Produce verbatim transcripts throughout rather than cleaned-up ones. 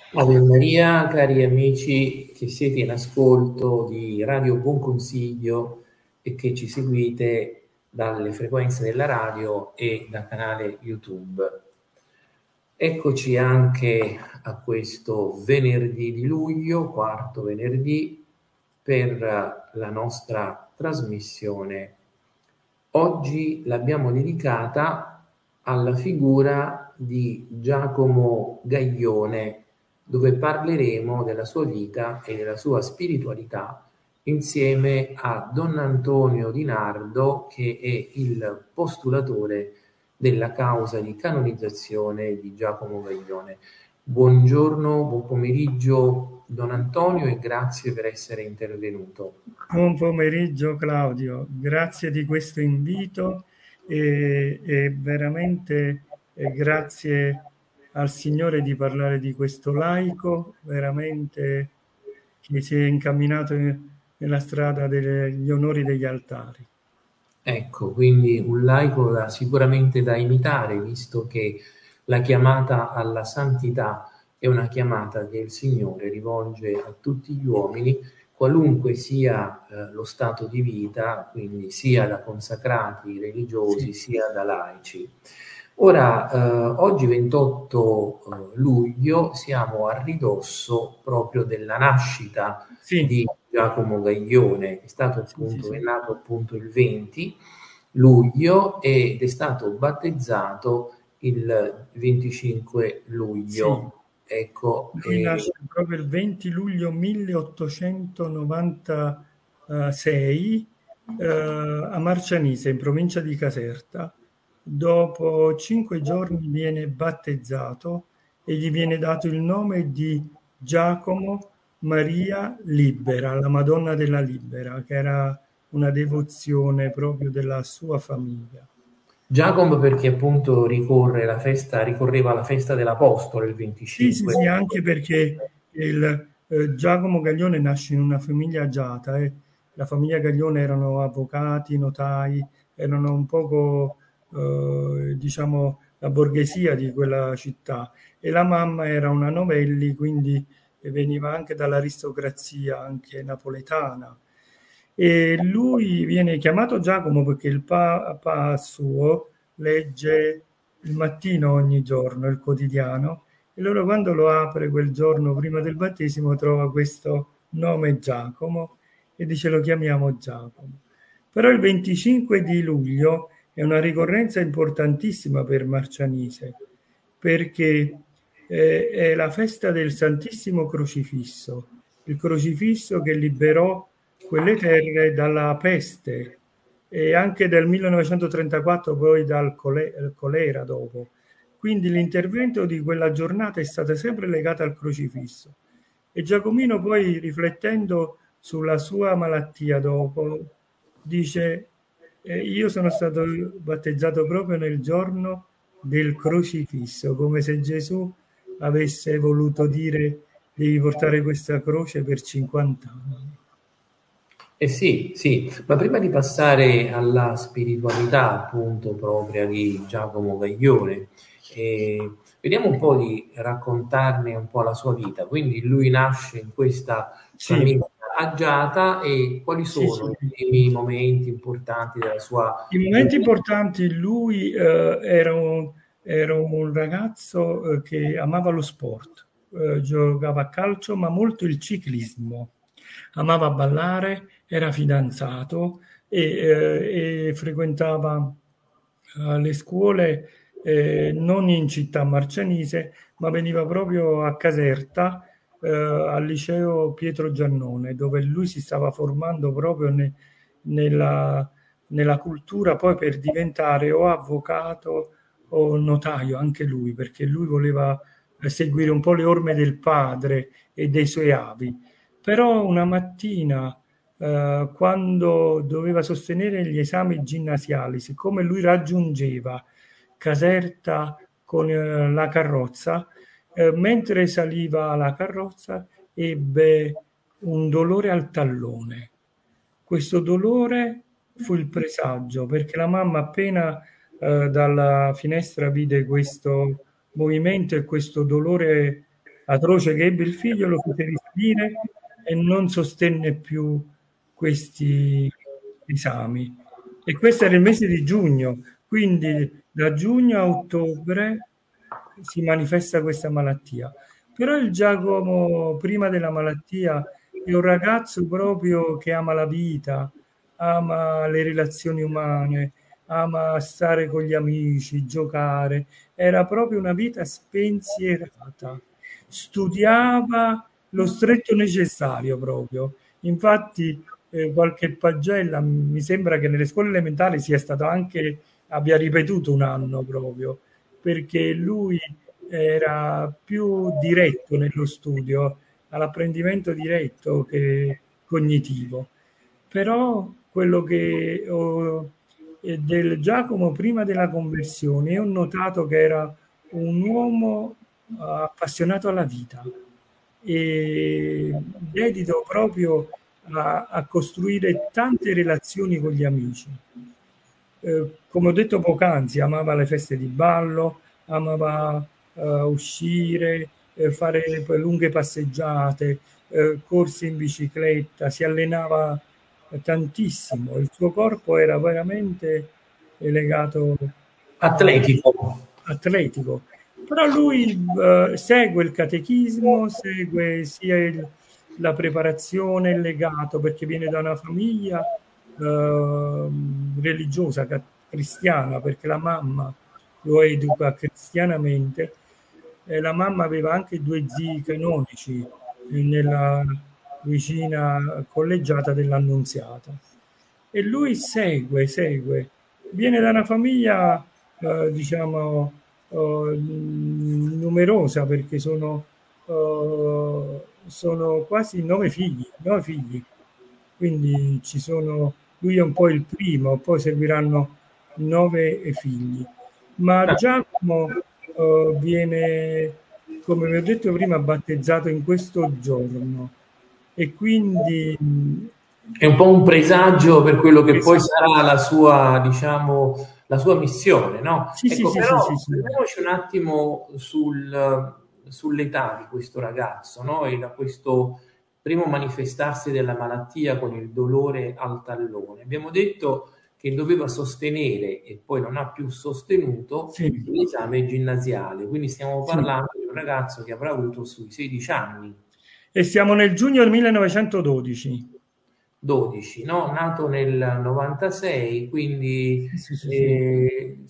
Ave Maria, cari amici che siete in ascolto di Radio Buon Consiglio e che ci seguite dalle frequenze della radio e dal canale YouTube. Eccoci anche a questo venerdì di luglio, quarto venerdì, per la nostra trasmissione. Oggi l'abbiamo dedicata alla figura di Giacomo Gaglione, dove parleremo della sua vita e della sua spiritualità insieme a Don Antonio Di Nardo, che è il postulatore della causa di canonizzazione di Giacomo Gaglione. Buongiorno, buon pomeriggio Don Antonio e grazie per essere intervenuto. Buon pomeriggio Claudio, grazie di questo invito e, e veramente eh, grazie al Signore di parlare di questo laico, veramente che si è incamminato in- nella strada degli onori degli altari. Ecco, quindi un laico da- sicuramente da imitare, visto che la chiamata alla santità è una chiamata che il Signore rivolge a tutti gli uomini, qualunque sia eh, lo stato di vita, quindi sia da consacrati Sì, religiosi, sia da laici. Ora, eh, oggi ventotto eh, luglio siamo a ridosso proprio della nascita sì, di Giacomo Gaglione, è stato sì, sì, appunto, è sì, nato appunto il venti luglio ed è stato battezzato il venticinque sì. luglio. Ecco, Lui eh, nasce proprio il venti luglio milleottocentonovantasei eh, a Marcianise, in provincia di Caserta. Dopo cinque giorni viene battezzato e gli viene dato il nome di Giacomo Maria Libera, la Madonna della Libera, che era una devozione proprio della sua famiglia. Giacomo perché appunto ricorre la festa, ricorreva la festa dell'Apostolo il Sì, sì, venticinque. sì, anche perché il, eh, Giacomo Gaglione nasce in una famiglia agiata, eh. La famiglia Gaglione erano avvocati, notai, erano un poco, eh, diciamo, la borghesia di quella città e la mamma era una Novelli, quindi veniva anche dall'aristocrazia, anche napoletana. E lui viene chiamato Giacomo perché il papà suo legge il mattino ogni giorno il quotidiano e allora quando lo apre quel giorno prima del battesimo trova questo nome Giacomo e dice lo chiamiamo Giacomo. Però il venticinque di luglio è una ricorrenza importantissima per Marcianise perché eh, è la festa del Santissimo Crocifisso, il crocifisso che liberò quelle terre dalla peste e anche del millenovecentotrentaquattro poi dal cole- colera dopo. Quindi l'intervento di quella giornata è stato sempre legato al crocifisso. E Giacomino poi riflettendo sulla sua malattia dopo dice eh, io sono stato battezzato proprio nel giorno del crocifisso, come se Gesù avesse voluto dire devi portare questa croce per cinquanta anni. Eh sì, sì, ma prima di passare alla spiritualità appunto propria di Giacomo Gaglione, eh, vediamo un po' di raccontarne un po' la sua vita. Quindi lui nasce in questa Sì, famiglia agiata e quali sì, sì, sono i sì. primi momenti importanti della sua I momenti gioventù? importanti, lui eh, era un, era un ragazzo eh, che amava lo sport, eh, giocava a calcio, ma molto il ciclismo. Amava ballare, era fidanzato e, eh, e frequentava eh, le scuole eh, non in città marcianise, ma veniva proprio a Caserta, eh, al liceo Pietro Giannone, dove lui si stava formando proprio ne- nella nella cultura poi per diventare o avvocato o notaio anche lui, perché lui voleva eh, seguire un po' le orme del padre e dei suoi avi. Però una mattina, eh, quando doveva sostenere gli esami ginnasiali, siccome lui raggiungeva Caserta con eh, la carrozza, eh, mentre saliva la carrozza ebbe un dolore al tallone. Questo dolore fu il presagio, perché la mamma appena eh, dalla finestra vide questo movimento e questo dolore atroce che ebbe il figlio, lo fece risalire e non sostenne più questi esami. E questo era il mese di giugno, quindi da giugno a ottobre si manifesta questa malattia. Però il Giacomo, prima della malattia, è un ragazzo proprio che ama la vita, ama le relazioni umane, ama stare con gli amici, giocare. Era proprio una vita spensierata. Studiava lo stretto necessario proprio. Infatti, eh, qualche pagella mi sembra che nelle scuole elementari sia stato anche, abbia ripetuto un anno proprio, perché lui era più diretto nello studio, all'apprendimento diretto che cognitivo. Però quello che ho eh, del Giacomo prima della conversione, io ho notato che era un uomo eh, appassionato alla vita e dedito proprio a, a costruire tante relazioni con gli amici. Eh, come ho detto poc'anzi, amava le feste di ballo, amava eh, uscire, eh, fare poi lunghe passeggiate, eh, corse in bicicletta, si allenava eh, tantissimo. Il suo corpo era veramente eh, legato a Atletico. atletico. Però lui eh, segue il catechismo, segue sia il- la preparazione, il legato, perché viene da una famiglia ehm, religiosa, ca- cristiana, perché la mamma lo educa cristianamente. E la mamma aveva anche due zii canonici eh, nella vicina collegiata dell'Annunziata. E lui segue, segue. Viene da una famiglia, eh, diciamo, eh, numerosa perché sono, eh, sono quasi nove figli, nove figli. Quindi ci sono, lui è un po' il primo, poi seguiranno nove figli. Ma Giacomo eh, viene, come vi ho detto prima, battezzato in questo giorno e quindi mh, È un po' un presagio per quello che poi esatto. sarà la sua, diciamo, la sua missione, no? Sì, sì, Ecco, sì, sì, sì, però sì. fermiamoci un attimo sul, sull'età di questo ragazzo, no? E da questo primo manifestarsi della malattia con il dolore al tallone. Abbiamo detto che doveva sostenere e poi non ha più sostenuto Sì, l'esame ginnasiale, quindi stiamo sì. parlando di un ragazzo che avrà avuto sui sedici anni. E siamo nel giugno del millenovecentododici. dodici, no? Nato nel novantasei, quindi Sì, sì, sì, sì. eh,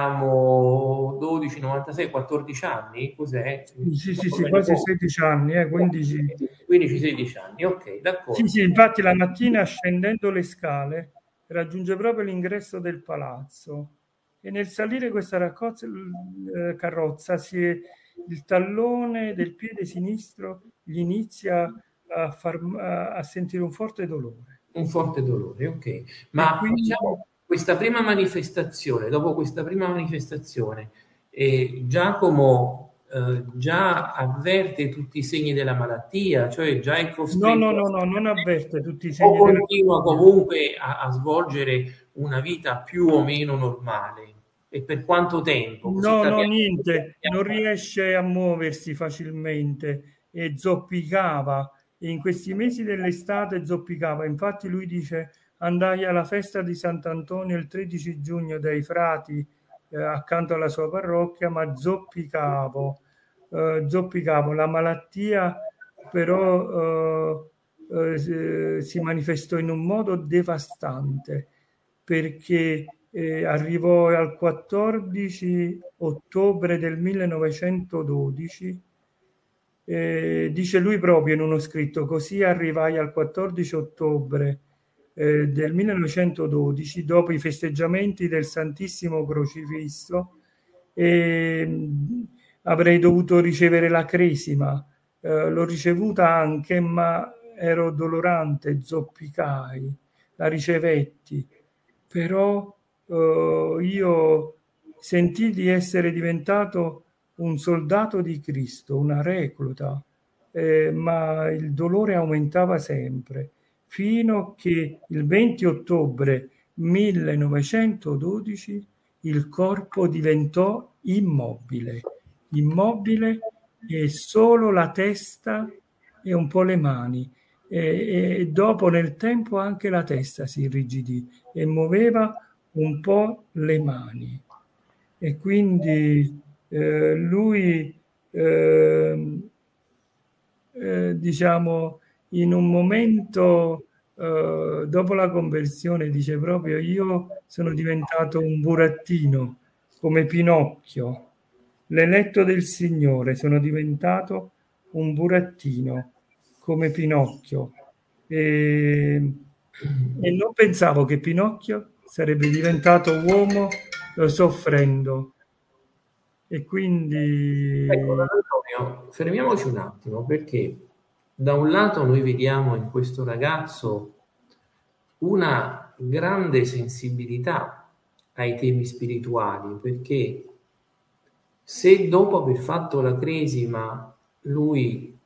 siamo dodici, novantasei, quattordici anni, cos'è? Sì, sì, sì, Poco sì, meno quasi poco. sedici anni, eh, quindici. quindici sedici anni, ok, Sì, d'accordo. sì, infatti la mattina scendendo le scale raggiunge proprio l'ingresso del palazzo e nel salire questa raccozza- eh, carrozza si è- il tallone del piede sinistro gli inizia a, far, a a sentire un forte dolore Un forte dolore, ok. e Ma quindi diciamo, questa prima manifestazione, dopo questa prima manifestazione, eh, Giacomo eh, già avverte tutti i segni della malattia, cioè già è no, no, costretto a no, no, non stare, avverte tutti i o segni della continua malattia. comunque a, a svolgere una vita più o meno normale. E per quanto tempo? Così No, no, capiamo. niente, non riesce a muoversi facilmente e zoppicava. E in questi mesi dell'estate zoppicava. Infatti lui dice, andai alla festa di Sant'Antonio il tredici giugno dai frati eh, accanto alla sua parrocchia, ma zoppicavo, eh, zoppicavo. La malattia però eh, eh, si si manifestò in un modo devastante perché eh, arrivò al quattordici ottobre del millenovecentododici, eh, dice lui proprio in uno scritto, così arrivai al quattordici ottobre eh, del millenovecentododici, dopo i festeggiamenti del Santissimo Crocifisso, e mh, avrei dovuto ricevere la cresima. Eh, l'ho ricevuta anche, ma ero dolorante, zoppicai, la ricevetti, però eh, io sentii di essere diventato un soldato di Cristo, una recluta, eh, ma il dolore aumentava sempre, fino a che il venti ottobre millenovecentododici il corpo diventò immobile, immobile e solo la testa e un po' le mani. E, e dopo nel tempo anche la testa si irrigidì e muoveva un po' le mani. E quindi eh, lui, ehm, eh, diciamo, in un momento eh, dopo la conversione, dice proprio: io sono diventato un burattino come Pinocchio, l'eletto del Signore, sono diventato un burattino come Pinocchio. E, e non pensavo che Pinocchio sarebbe diventato uomo eh, soffrendo. E Ecco, quindi Antonio, fermiamoci un attimo perché da un lato noi vediamo in questo ragazzo una grande sensibilità ai temi spirituali, perché se dopo aver fatto la cresima lui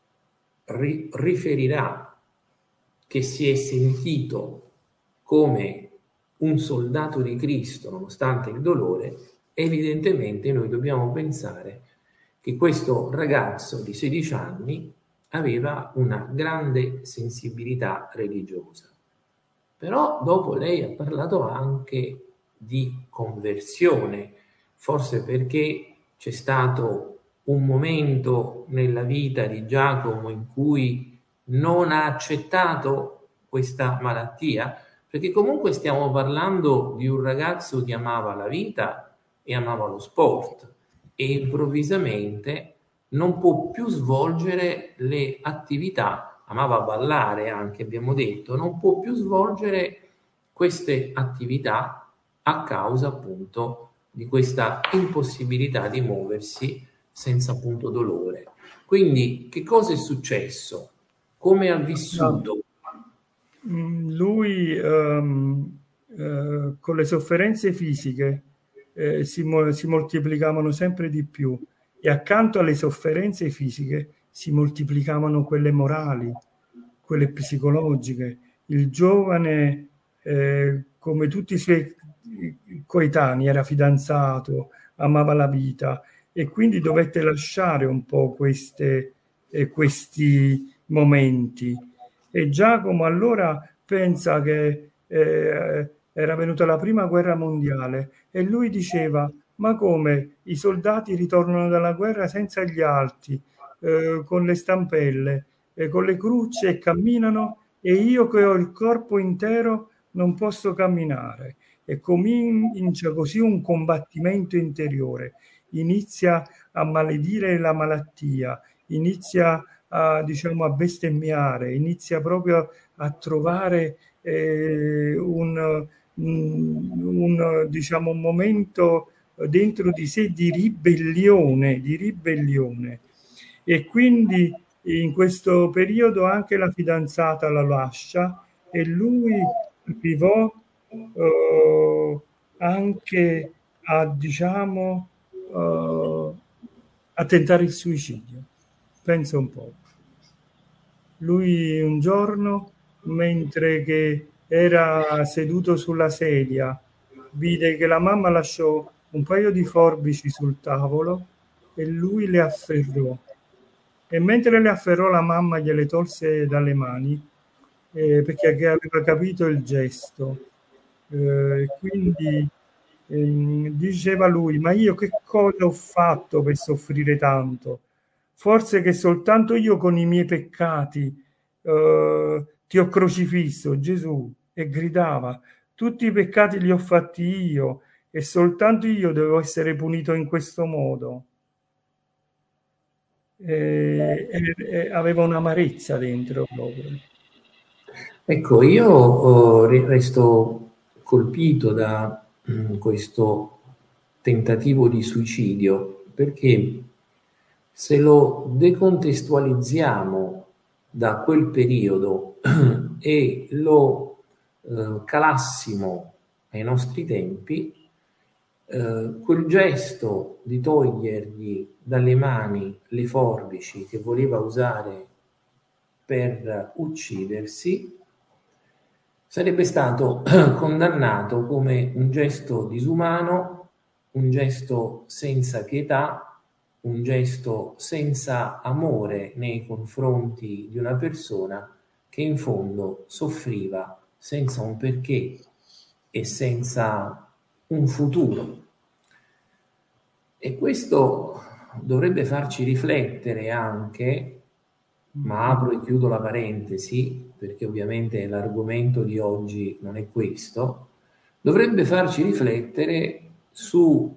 ri- riferirà che si è sentito come un soldato di Cristo nonostante il dolore, evidentemente noi dobbiamo pensare che questo ragazzo di sedici anni aveva una grande sensibilità religiosa. Però dopo lei ha parlato anche di conversione, forse perché c'è stato un momento nella vita di Giacomo in cui non ha accettato questa malattia, perché comunque stiamo parlando di un ragazzo che amava la vita e amava lo sport e improvvisamente non può più svolgere le attività, amava ballare anche, abbiamo detto, non può più svolgere queste attività a causa appunto di questa impossibilità di muoversi senza appunto dolore. Quindi che cosa è successo? Come ha no, vissuto? mm, lui ehm, eh, con le sofferenze fisiche eh, si, mo- si moltiplicavano sempre di più e accanto alle sofferenze fisiche si moltiplicavano quelle morali, quelle psicologiche. Il giovane, eh, come tutti i suoi coetanei, era fidanzato, amava la vita e quindi dovette lasciare un po' queste, eh, questi momenti. E Giacomo allora pensa che eh, era venuta la prima guerra mondiale e lui diceva: ma come i soldati ritornano dalla guerra senza gli arti, eh, con le stampelle, eh, con le crucce e camminano, e io che ho il corpo intero non posso camminare. E comincia così un combattimento interiore, inizia a maledire la malattia, inizia a, diciamo, a bestemmiare, inizia proprio a trovare eh, un, un, diciamo, un momento dentro di sé di ribellione, di ribellione. E quindi in questo periodo anche la fidanzata la lascia e lui arrivò eh, anche a, diciamo, eh, a tentare il suicidio. Pensa un po'. Lui un giorno, mentre che era seduto sulla sedia, vide che la mamma lasciò un paio di forbici sul tavolo e lui le afferrò. E mentre le afferrò, la mamma gliele tolse dalle mani eh, perché aveva capito il gesto. Eh, quindi ehm, diceva lui: ma io che cosa ho fatto per soffrire tanto? Forse che soltanto io con i miei peccati eh, ti ho crocifisso, Gesù. E gridava: tutti i peccati li ho fatti io e soltanto io devo essere punito in questo modo. E, e- e aveva un'amarezza dentro proprio. Ecco, io oh, re- resto colpito da mm, questo tentativo di suicidio perché se lo decontestualizziamo da quel periodo e lo eh, calassimo ai nostri tempi, eh, quel gesto di togliergli dalle mani le forbici che voleva usare per uccidersi sarebbe stato condannato come un gesto disumano, un gesto senza pietà un gesto senza amore nei confronti di una persona che in fondo soffriva senza un perché e senza un futuro. E questo dovrebbe farci riflettere anche, ma apro e chiudo la parentesi, perché ovviamente l'argomento di oggi non è questo, dovrebbe farci riflettere su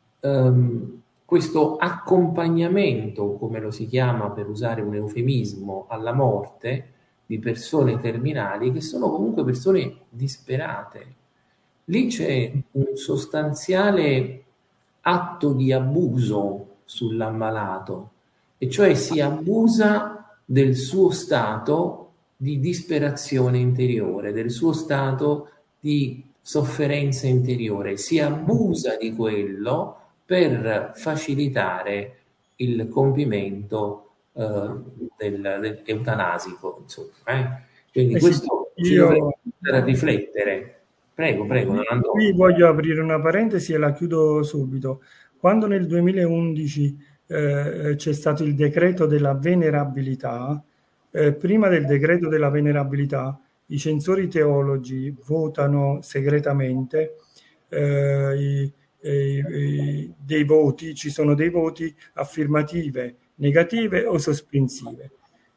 ehm, questo accompagnamento, come lo si chiama per usare un eufemismo, alla morte di persone terminali che sono comunque persone disperate. Lì c'è un sostanziale atto di abuso sull'ammalato, e cioè si abusa del suo stato di disperazione interiore, del suo stato di sofferenza interiore, si abusa di quello per facilitare il compimento eh, del, del eutanasico, insomma. Eh? Quindi Eh sì, questo ci dovrebbe io fare a riflettere. Prego, prego, qui, Don qui Antonio. voglio aprire una parentesi e la chiudo subito. Quando nel duemilaundici eh, c'è stato il decreto della venerabilità, eh, prima del decreto della venerabilità, i censori teologi votano segretamente eh, i- i- i- dei voti, ci sono dei voti affermative, negative o sospensive.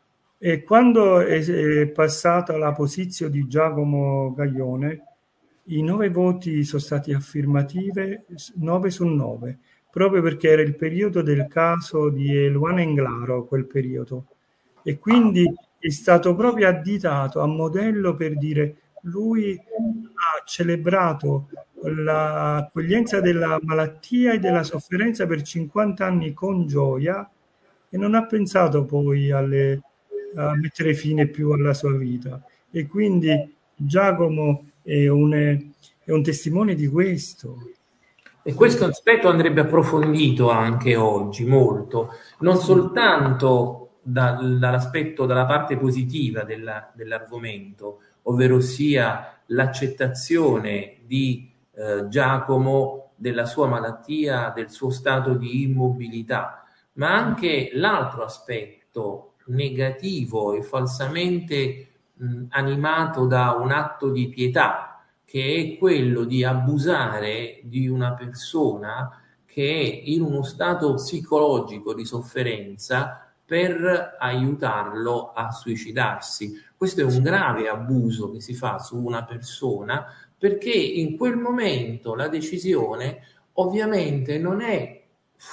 E quando è, è passata la posizione di Giacomo Gaglione, i nove voti sono stati affermative, nove su nove, proprio perché era il periodo del caso di Eluana Englaro, quel periodo. E quindi è stato proprio additato a modello per dire lui ha celebrato l'accoglienza della malattia e della sofferenza per cinquanta anni con gioia e non ha pensato poi alle- a mettere fine più alla sua vita. E quindi Giacomo è un, è un testimone di questo. E questo aspetto andrebbe approfondito anche oggi molto, non Sì, soltanto dal- dall'aspetto, dalla parte positiva della- dell'argomento, ovvero sia l'accettazione di eh, Giacomo della sua malattia, del suo stato di immobilità, ma anche l'altro aspetto negativo e falsamente mh, animato da un atto di pietà, che è quello di abusare di una persona che è in uno stato psicologico di sofferenza per aiutarlo a suicidarsi. Questo è un sì, grave abuso che si fa su una persona, perché in quel momento la decisione ovviamente non è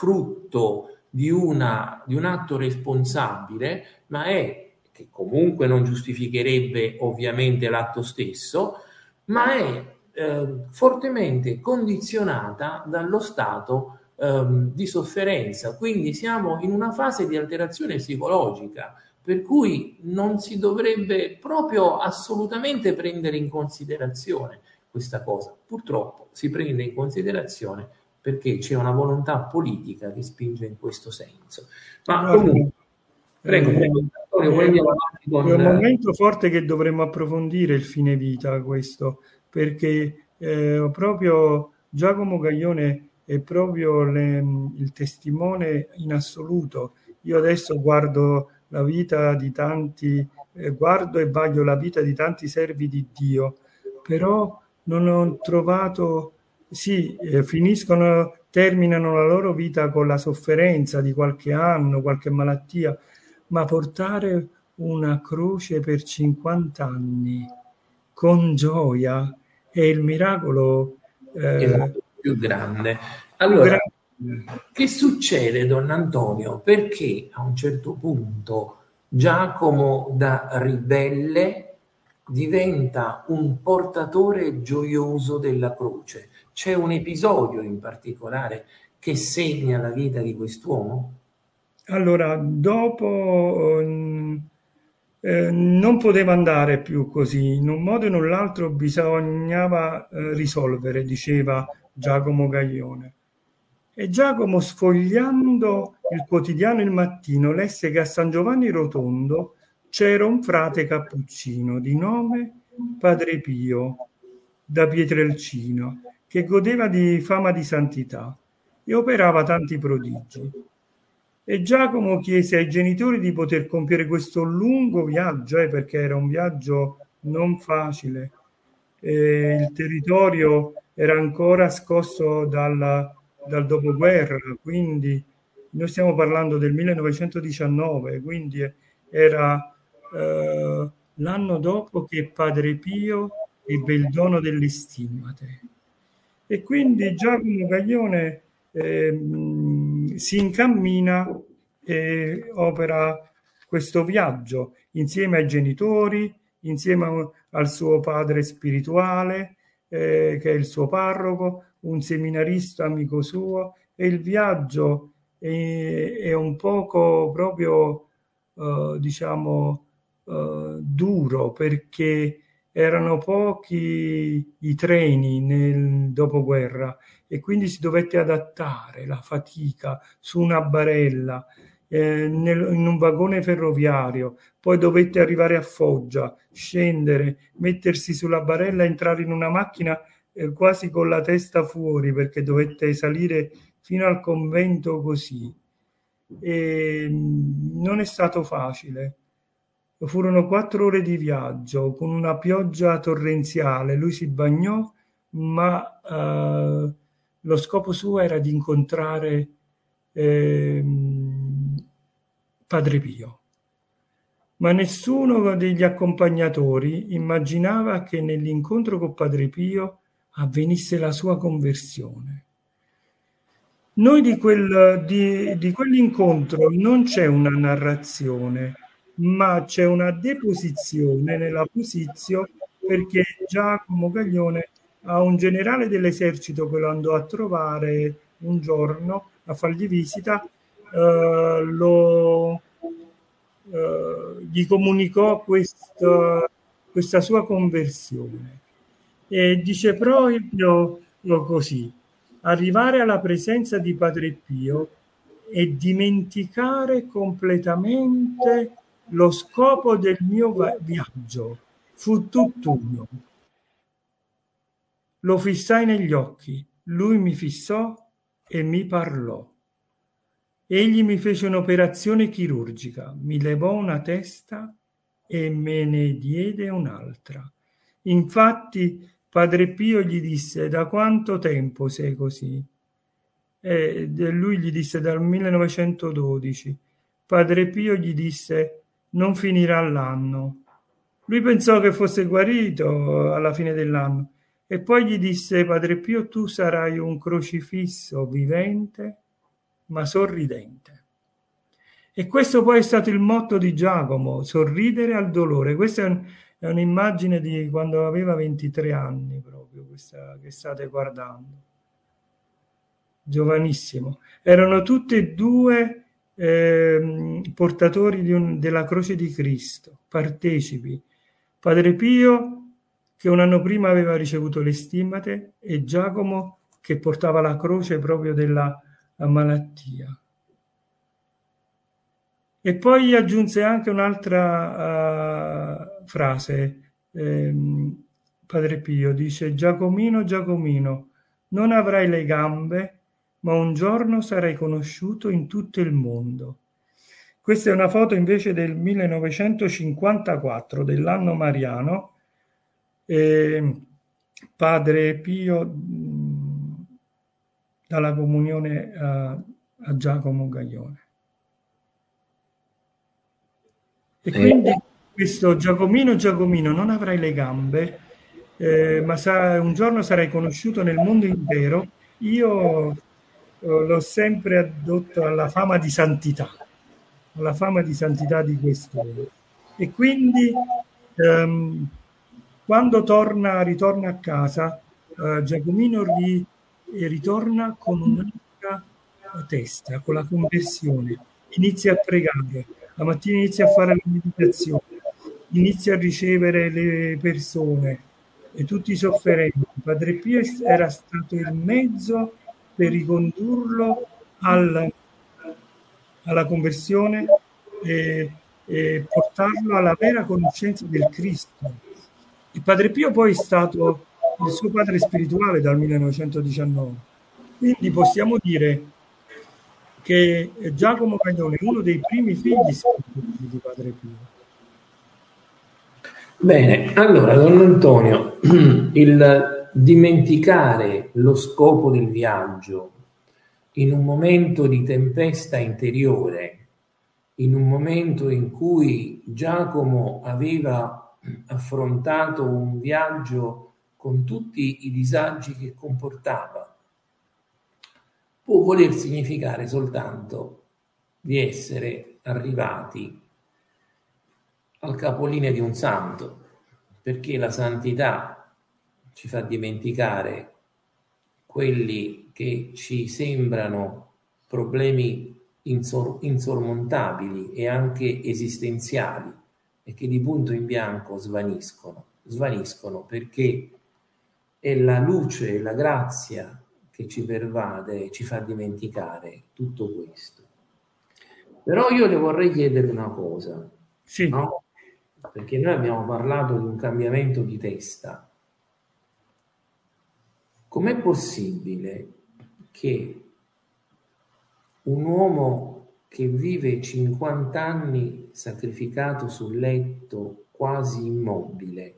frutto di, una, di un atto responsabile, ma è, che comunque non giustificherebbe ovviamente l'atto stesso, ma è eh, fortemente condizionata dallo stato ehm, di sofferenza. Quindi siamo in una fase di alterazione psicologica, per cui non si dovrebbe proprio assolutamente prendere in considerazione questa cosa. Purtroppo si prende in considerazione perché c'è una volontà politica che spinge in questo senso. Ma guarda, comunque, prego, eh, prego, Antonio, poi è andiamo un, avanti è un con... momento forte che dovremmo approfondire il fine vita questo, perché eh, proprio Giacomo Gaglione è proprio le- il testimone in assoluto. Io adesso guardo la vita di tanti, eh, guardo e vaglio la vita di tanti servi di Dio, però non ho trovato, sì, eh, finiscono, terminano la loro vita con la sofferenza di qualche anno, qualche malattia, ma portare una croce per cinquanta anni con gioia è il miracolo eh, Esatto, più grande. più Allora, grande. che succede, don Antonio? Perché a un certo punto Giacomo da ribelle diventa un portatore gioioso della croce? C'è un episodio in particolare che segna la vita di quest'uomo? Allora, dopo mm, eh, non poteva andare più così, in un modo o in l'altro bisognava eh, risolvere, diceva Giacomo Gaglione. E Giacomo, sfogliando il quotidiano il mattino, lesse che a San Giovanni Rotondo c'era un frate cappuccino di nome Padre Pio da Pietrelcina, che godeva di fama di santità e operava tanti prodigi. E Giacomo chiese ai genitori di poter compiere questo lungo viaggio, eh, perché era un viaggio non facile. Eh, il territorio era ancora scosso dal, dal dopoguerra, quindi noi stiamo parlando del millenovecentodiciannove, quindi era eh, l'anno dopo che Padre Pio ebbe il dono delle stimmate. E quindi Giacomo Gaglione ehm, si incammina e opera questo viaggio insieme ai genitori, insieme a- al suo padre spirituale, eh, che è il suo parroco, un seminarista amico suo, e il viaggio è, è un poco proprio, eh, diciamo, eh, duro perché erano pochi i treni nel dopoguerra e quindi si dovette adattare la fatica su una barella, eh, nel- in un vagone ferroviario, poi dovette arrivare a Foggia, scendere, mettersi sulla barella, entrare in una macchina eh, quasi con la testa fuori perché dovette salire fino al convento così. E mh, non è stato facile. Furono quattro ore di viaggio con una pioggia torrenziale. Lui si bagnò, ma eh, lo scopo suo era di incontrare ehm, Padre Pio. Ma nessuno degli accompagnatori immaginava che nell'incontro con Padre Pio avvenisse la sua conversione. Noi di quel, di, di quell'incontro non c'è una narrazione, ma c'è una deposizione nella posizio perché Giacomo Gaglione ha un generale dell'esercito che lo andò a trovare un giorno a fargli visita, eh, lo, eh, gli comunicò questa, questa sua conversione e dice proprio così: arrivare alla presenza di Padre Pio e dimenticare completamente lo scopo del mio va- viaggio. Fu tutt'uno. Lo fissai negli occhi, lui mi fissò e mi parlò. Egli mi fece un'operazione chirurgica, mi levò una testa e me ne diede un'altra. Infatti, Padre Pio gli disse: Da quanto tempo sei così? E lui gli disse: Dal millenovecentododici. Padre Pio gli disse: Non finirà l'anno. Lui pensò che fosse guarito alla fine dell'anno e poi gli disse Padre Pio: Tu sarai un crocifisso vivente ma sorridente. E questo poi è stato il motto di Giacomo: sorridere al dolore. Questa è, un- è un'immagine di quando aveva ventitré anni, proprio questa che state guardando, giovanissimo. Erano tutti e due ehm, portatori di un- della croce di Cristo, partecipi. Padre Pio, che un anno prima aveva ricevuto le stimmate, e Giacomo, che portava la croce proprio della malattia. E poi aggiunse anche un'altra uh, frase, ehm, Padre Pio dice: Giacomino, Giacomino, non avrai le gambe, ma un giorno sarai conosciuto in tutto il mondo. Questa è una foto invece del millenovecentocinquantaquattro, dell'anno mariano. E Padre Pio mh, dalla comunione a, a Giacomo Gaglione. E Eh, quindi questo Giacomino, Giacomino, non avrai le gambe, eh, ma sa- un giorno sarai conosciuto nel mondo intero. Io eh, l'ho sempre addotto alla fama di santità, alla fama di santità di quest'uomo. E quindi ehm, quando torna, ritorna a casa, eh, Giacomino ri- e ritorna con un'altra testa, con la conversione, inizia a pregare, la mattina inizia a fare la meditazione, inizia a ricevere le persone e tutti i sofferenti. Padre Pio era stato il mezzo per ricondurlo al- alla conversione e, e portarlo alla vera conoscenza del Cristo. Il Padre Pio poi è stato il suo padre spirituale dal millenovecentodiciannove. Quindi possiamo dire che Giacomo Gaglione è uno dei primi figli spirituali di Padre Pio. Bene, allora, don Antonio, il dimenticare lo scopo del viaggio in un momento di tempesta interiore, in un momento in cui Giacomo aveva affrontato un viaggio con tutti i disagi che comportava, può voler significare soltanto di essere arrivati al capolinea di un santo, perché la santità ci fa dimenticare quelli che ci sembrano problemi insor- insormontabili e anche esistenziali e che di punto in bianco svaniscono. Svaniscono perché è la luce e la grazia che ci pervade e ci fa dimenticare tutto questo. Però io le vorrei chiedere una cosa, Sì, no? Perché noi abbiamo parlato di un cambiamento di testa. Com'è possibile che un uomo che vive cinquanta anni sacrificato sul letto, quasi immobile,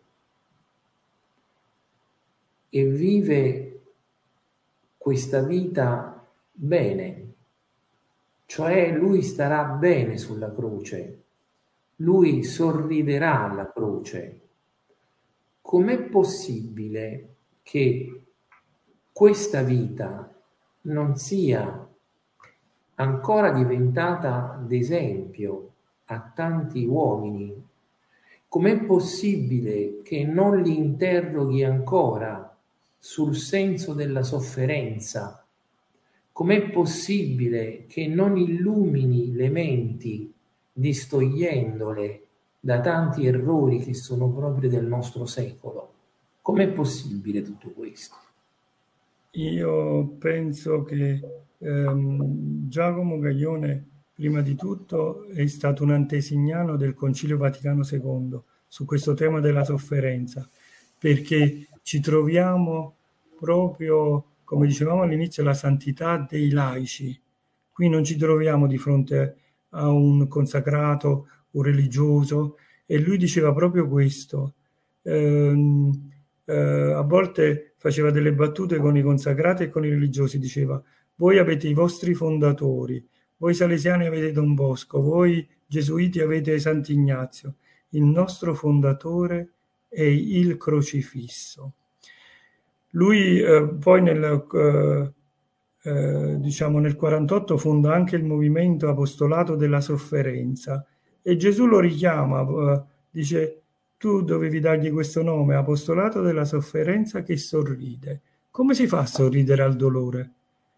e vive questa vita bene, cioè lui starà bene sulla croce, lui sorriderà alla croce, com'è possibile che questa vita non sia ancora diventata d'esempio a tanti uomini? Com'è possibile che non li interroghi ancora sul senso della sofferenza? Com'è possibile che non illumini le menti distogliendole da tanti errori che sono propri del nostro secolo? Com'è possibile tutto questo? io penso che ehm, Giacomo Gaglione, prima di tutto, è stato un antesignano del Concilio Vaticano secondo su questo tema della sofferenza, perché ci troviamo proprio, come dicevamo all'inizio, la santità dei laici. Qui non ci troviamo di fronte a un consacrato, un religioso, e lui diceva proprio questo. Ehm, eh, a volte faceva delle battute con i consacrati e con i religiosi, diceva: voi avete i vostri fondatori, voi salesiani avete Don Bosco, voi gesuiti avete Sant'Ignazio, il nostro fondatore è il crocifisso. Lui eh, poi nel, eh, eh, diciamo nel quarantotto fonda anche il movimento apostolato della sofferenza e Gesù lo richiama, eh, dice: tu dovevi dargli questo nome, apostolato della sofferenza che sorride. Come si fa a sorridere al dolore?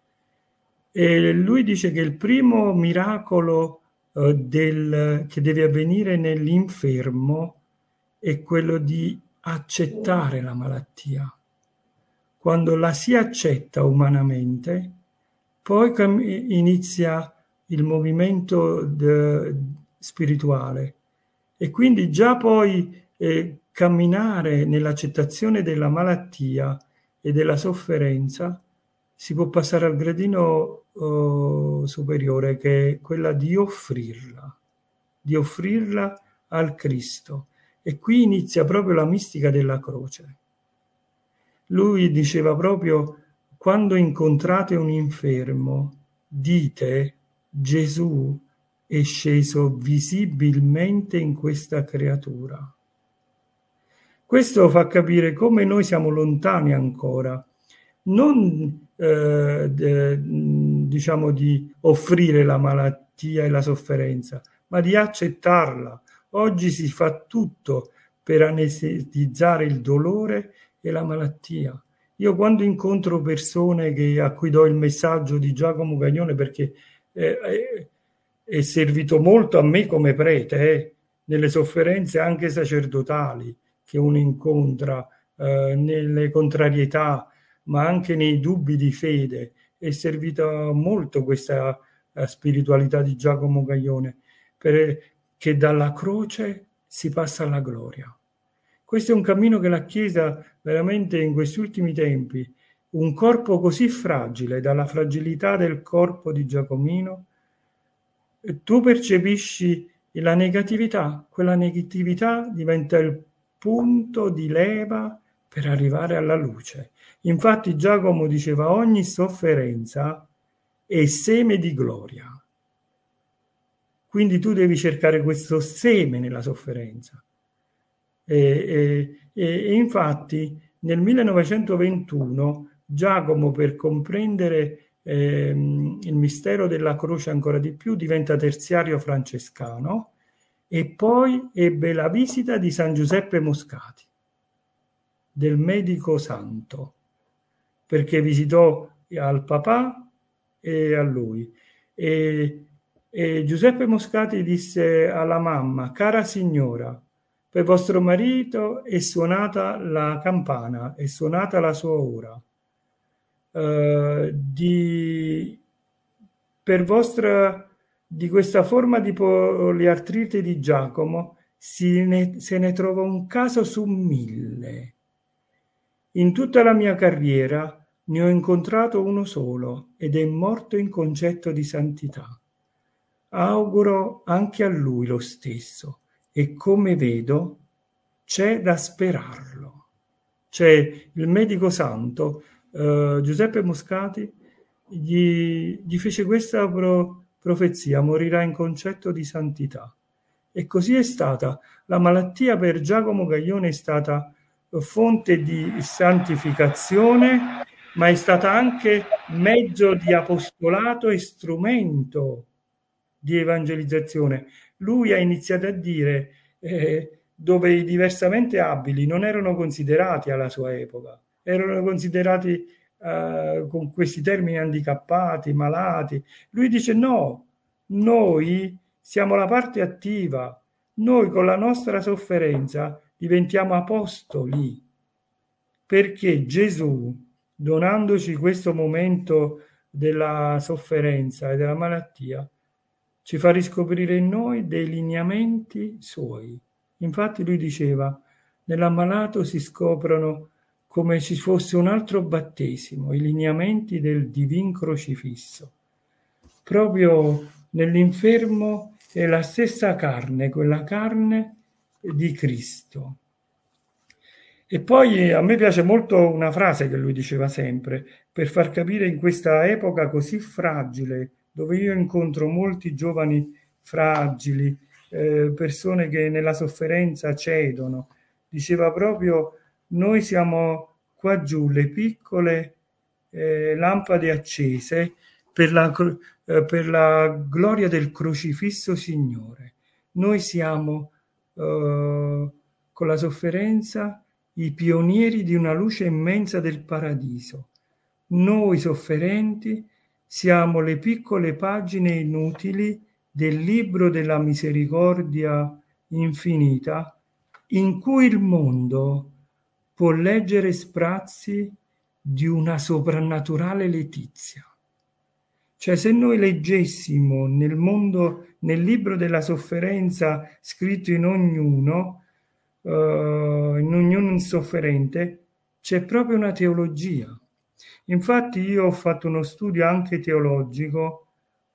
E lui dice che il primo miracolo eh, del- che deve avvenire nell'infermo è quello di accettare la malattia. Quando la si accetta umanamente, poi cam- inizia il movimento de- spirituale e quindi già poi eh, camminare nell'accettazione della malattia e della sofferenza si può passare al gradino eh, superiore, che è quella di offrirla, di offrirla al Cristo. E qui inizia proprio la mistica della croce. Lui diceva proprio: quando incontrate un infermo, dite: Gesù è sceso visibilmente in questa creatura. Questo fa capire come noi siamo lontani ancora, non eh, de- diciamo di offrire la malattia e la sofferenza, ma di accettarla. Oggi si fa tutto per anestetizzare il dolore e la malattia. Io quando incontro persone che- a cui do il messaggio di Giacomo Gaglione, perché eh, è, è servito molto a me come prete, eh, nelle sofferenze anche sacerdotali che uno incontra, eh, nelle contrarietà, ma anche nei dubbi di fede, è servita molto questa eh, spiritualità di Giacomo Gaglione, perché dalla croce si passa alla gloria. Questo è un cammino che la Chiesa veramente in questi ultimi tempi un corpo così fragile, dalla fragilità del corpo di Giacomino, tu percepisci la negatività, quella negatività diventa il punto di leva per arrivare alla luce. Infatti Giacomo diceva ogni sofferenza è seme di gloria. Quindi tu devi cercare questo seme nella sofferenza. E, e, e infatti nel millenovecentoventuno Giacomo, per comprendere ehm, il mistero della croce ancora di più, diventa terziario francescano e poi ebbe la visita di San Giuseppe Moscati, del medico santo, perché visitò al papà e a lui. E, e Giuseppe Moscati disse alla mamma: cara signora, per vostro marito è suonata la campana, è suonata la sua ora. Uh, di, per vostra, di questa forma di poliartrite di Giacomo si ne, se ne trova un caso su mille. In tutta la mia carriera ne ho incontrato uno solo ed è morto in concetto di santità. Auguro anche a lui lo stesso e come vedo c'è da sperarlo. Cioè il medico santo Uh, Giuseppe Moscati gli, gli fece questa pro, profezia: morirà in concetto di santità. E così è stata. La malattia per Giacomo Gaglione è stata fonte di santificazione, ma è stata anche mezzo di apostolato e strumento di evangelizzazione. Lui ha iniziato a dire eh, dove i diversamente abili non erano considerati alla sua epoca, erano considerati uh, con questi termini handicappati, malati. Lui dice no, noi siamo la parte attiva, noi con la nostra sofferenza diventiamo apostoli, perché Gesù, donandoci questo momento della sofferenza e della malattia, ci fa riscoprire in noi dei lineamenti suoi. Infatti lui diceva, nell'ammalato si scoprono come ci fosse un altro battesimo, i lineamenti del divin crocifisso. Proprio nell'infermo è la stessa carne, quella carne di Cristo. E poi a me piace molto una frase che lui diceva sempre, per far capire in questa epoca così fragile, dove io incontro molti giovani fragili, eh, persone che nella sofferenza cedono, diceva proprio: noi siamo qua giù le piccole eh, lampade accese per la, eh, per la gloria del crocifisso Signore. Noi siamo eh, con la sofferenza i pionieri di una luce immensa del paradiso. Noi sofferenti siamo le piccole pagine inutili del libro della misericordia infinita, in cui il mondo può leggere sprazzi di una soprannaturale letizia. Cioè, se noi leggessimo nel mondo, nel libro della sofferenza scritto in ognuno, uh, in ognuno sofferente, c'è proprio una teologia. Infatti io ho fatto uno studio anche teologico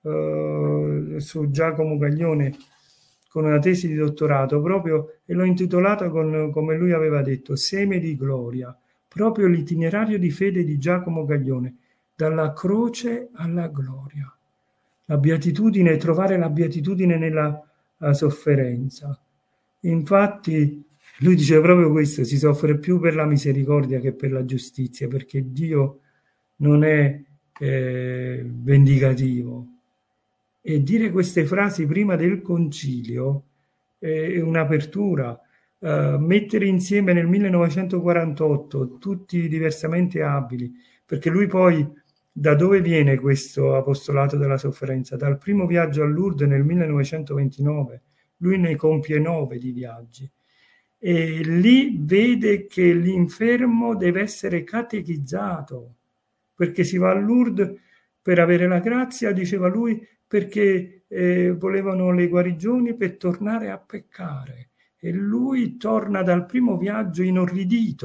uh, su Giacomo Gaglione con una tesi di dottorato proprio, e l'ho intitolata con, come lui aveva detto, Seme di Gloria, proprio l'itinerario di fede di Giacomo Gaglione, dalla croce alla gloria. La beatitudine, trovare la beatitudine nella sofferenza. Infatti lui dice proprio questo: si soffre più per la misericordia che per la giustizia, perché Dio non è eh, vendicativo. E dire queste frasi prima del concilio è un'apertura. Uh, mettere insieme nel millenovecentoquarantotto tutti diversamente abili, perché lui poi, da dove viene questo apostolato della sofferenza? Dal primo viaggio a Lourdes nel millenovecentoventinove, lui ne compie nove di viaggi, e lì vede che l'infermo deve essere catechizzato, perché si va a Lourdes per avere la grazia, diceva lui, perché eh, volevano le guarigioni per tornare a peccare. E lui torna dal primo viaggio inorridito,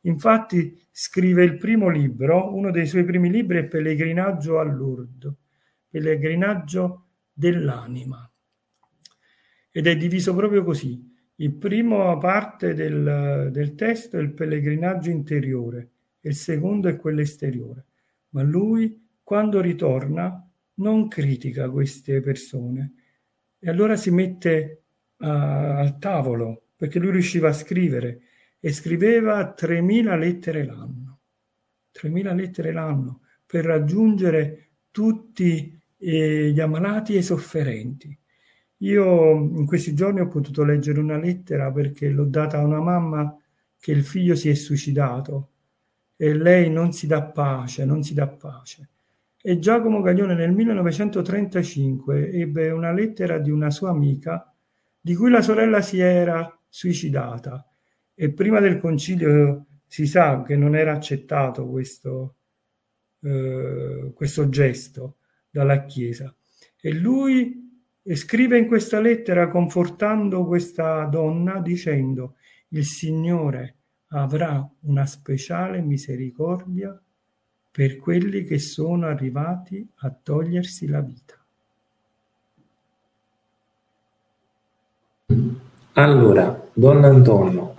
Infatti scrive il primo libro, uno dei suoi primi libri è Pellegrinaggio a Lourdes, Pellegrinaggio dell'anima. Ed è diviso proprio così. Il primo parte del, del testo è il pellegrinaggio interiore e il secondo è quello esteriore. Ma lui, quando ritorna, non critica queste persone e allora si mette a- al tavolo, perché lui riusciva a scrivere e scriveva tremila lettere l'anno, tremila lettere l'anno per raggiungere tutti eh, gli ammalati e i sofferenti. Io in questi giorni ho potuto leggere una lettera perché l'ho data a una mamma che il figlio si è suicidato e lei non si dà pace, non si dà pace. E Giacomo Gaglione nel millenovecentotrentacinque ebbe una lettera di una sua amica di cui la sorella si era suicidata e prima del concilio si sa che non era accettato questo, eh, questo gesto dalla Chiesa. E lui scrive in questa lettera confortando questa donna dicendo: il Signore avrà una speciale misericordia per quelli che sono arrivati a togliersi la vita. Allora, Don Antonio,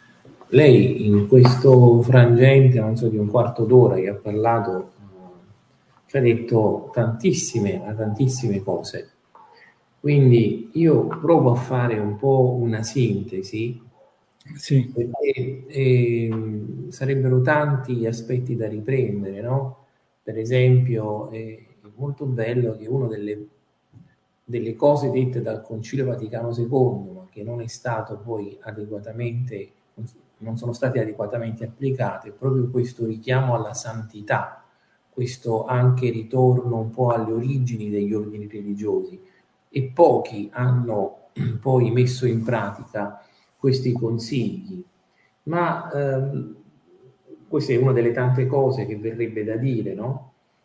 lei in questo frangente, non so, di un quarto d'ora che ha parlato, eh, ci ha detto tantissime, tantissime cose. Quindi io provo a fare un po' una sintesi, Sì, perché ehm, sarebbero tanti gli aspetti da riprendere, no? Per esempio, eh, è molto bello che una delle, delle cose dette dal Concilio Vaticano secondo, ma che non è stato poi adeguatamente, non sono state adeguatamente applicate, è proprio questo richiamo alla santità, questo anche ritorno un po' alle origini degli ordini religiosi. E pochi hanno poi messo in pratica questi consigli, ma ehm, questa è una delle tante cose che verrebbe da dire, no?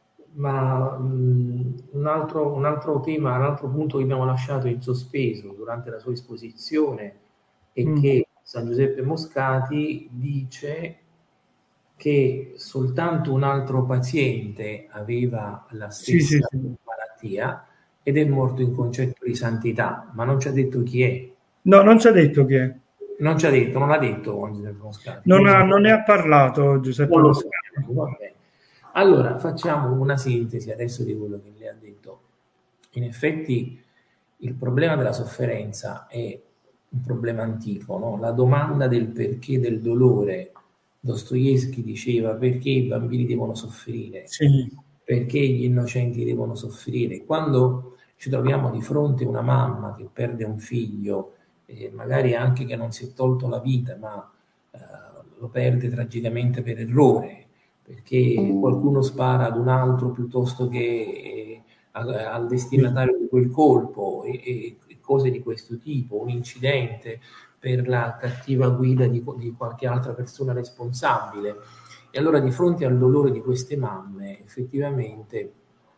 Ma mh, un altro, un altro tema, un altro punto che abbiamo lasciato in sospeso durante la sua esposizione è mm, che San Giuseppe Moscati dice che soltanto un altro paziente aveva la sì, sì, stessa sì. malattia ed è morto in concetto di santità, ma non ci ha detto chi è. No, non ci ha detto chi è. Non ci ha detto, non l'ha detto Juan Giuseppe Moscati, Non, ha- quindi non ne ha parlato Giuseppe non lo Moscati. sappiamo, va bene. Allora, facciamo una sintesi adesso di quello che lei ha detto. In effetti il problema della sofferenza è un problema antico, no? La domanda del perché del dolore. Dostoevsky diceva perché i bambini devono soffrire, Sì, perché gli innocenti devono soffrire. Quando ci troviamo di fronte a una mamma che perde un figlio, eh, magari anche che non si è tolto la vita, ma eh, lo perde tragicamente per errore, perché qualcuno spara ad un altro piuttosto che eh, al, al sì, destinatario di quel colpo e, e, e cose di questo tipo, un incidente per la cattiva guida di, di qualche altra persona responsabile. E allora di fronte al dolore di queste mamme effettivamente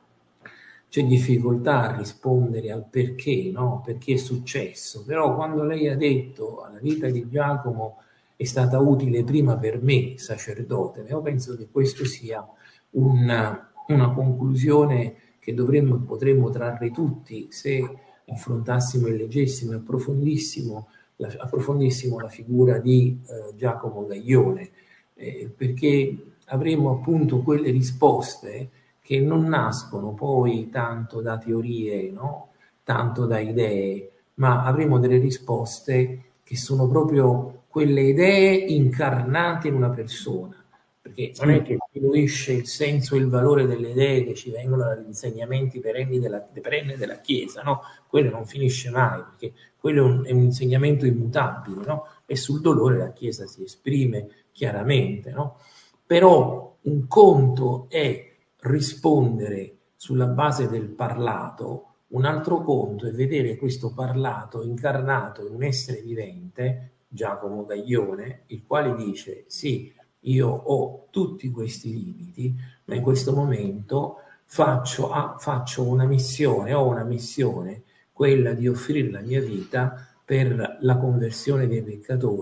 c'è difficoltà a rispondere al perché, no? Perché è successo. Però quando lei ha detto alla vita di Giacomo è stata utile prima per me, sacerdote, io penso che questo sia una, una conclusione che dovremmo, potremmo trarre tutti se affrontassimo e leggessimo e approfondissimo la, approfondissimo la figura di eh, Giacomo Gaglione, eh, perché avremo appunto quelle risposte che non nascono poi tanto da teorie, no? Tanto da idee, ma avremo delle risposte che sono proprio quelle idee incarnate in una persona, perché non è sì, che diminuisce il senso e il valore delle idee che ci vengono dagli insegnamenti perenni della, perenni della Chiesa, no? Quello non finisce mai, perché quello è un, è un insegnamento immutabile, no? E sul dolore la Chiesa si esprime chiaramente, no? Però un conto è rispondere sulla base del parlato, un altro conto è vedere questo parlato incarnato in un essere vivente, Giacomo Gaglione, il quale dice sì, io ho tutti questi limiti, ma in questo momento faccio, ah, faccio una missione, ho una missione, quella di offrire la mia vita per la conversione dei peccatori,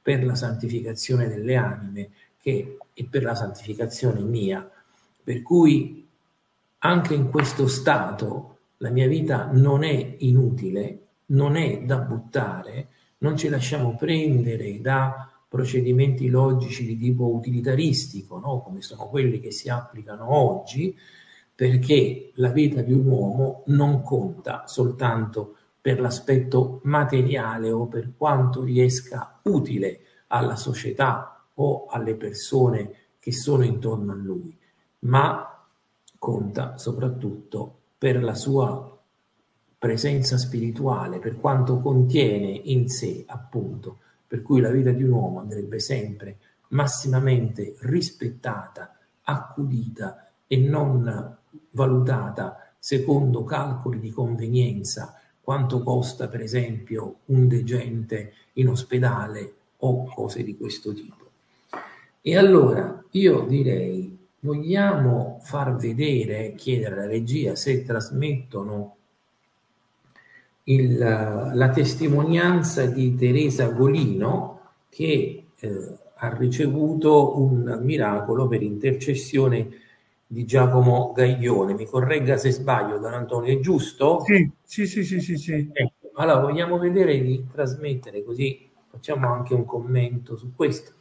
per la santificazione delle anime che, e per la santificazione mia. Per cui anche in questo stato la mia vita non è inutile, non è da buttare, non ci lasciamo prendere da procedimenti logici di tipo utilitaristico, no? Come sono quelli che si applicano oggi, perché la vita di un uomo non conta soltanto per l'aspetto materiale o per quanto riesca utile alla società o alle persone che sono intorno a lui, ma conta soprattutto per la sua presenza spirituale, per quanto contiene in sé, appunto, per cui la vita di un uomo andrebbe sempre massimamente rispettata, accudita e non valutata secondo calcoli di convenienza, quanto costa per esempio un degente in ospedale o cose di questo tipo. E allora io direi, vogliamo far vedere, chiedere alla regia se trasmettono il, la testimonianza di Teresa Golino, che eh, ha ricevuto un miracolo per intercessione di Giacomo Gaglione. Mi corregga se sbaglio, Don Antonio, è giusto? Sì, sì, sì, sì, sì, sì. Ecco, allora vogliamo vedere di trasmettere, così facciamo anche un commento su questo.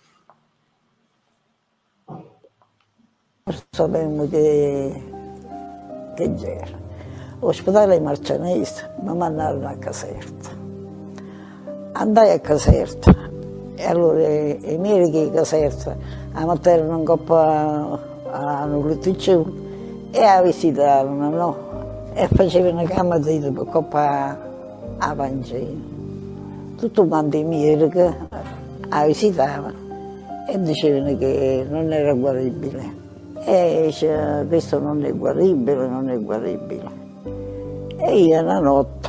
Sapevamo che, che c'era. Ospedale Marcianese, mi mandarono a Caserta. Andai a Caserta e allora i miei che a Caserta a metterono un coppa a nutrizione e a visitarono, no? E facevano camera di coppa a Vangelo. Tutto quanto i miei che a visitavano e dicevano che non era guaribile. E dice, questo non è guaribile, non è guaribile. E io una notte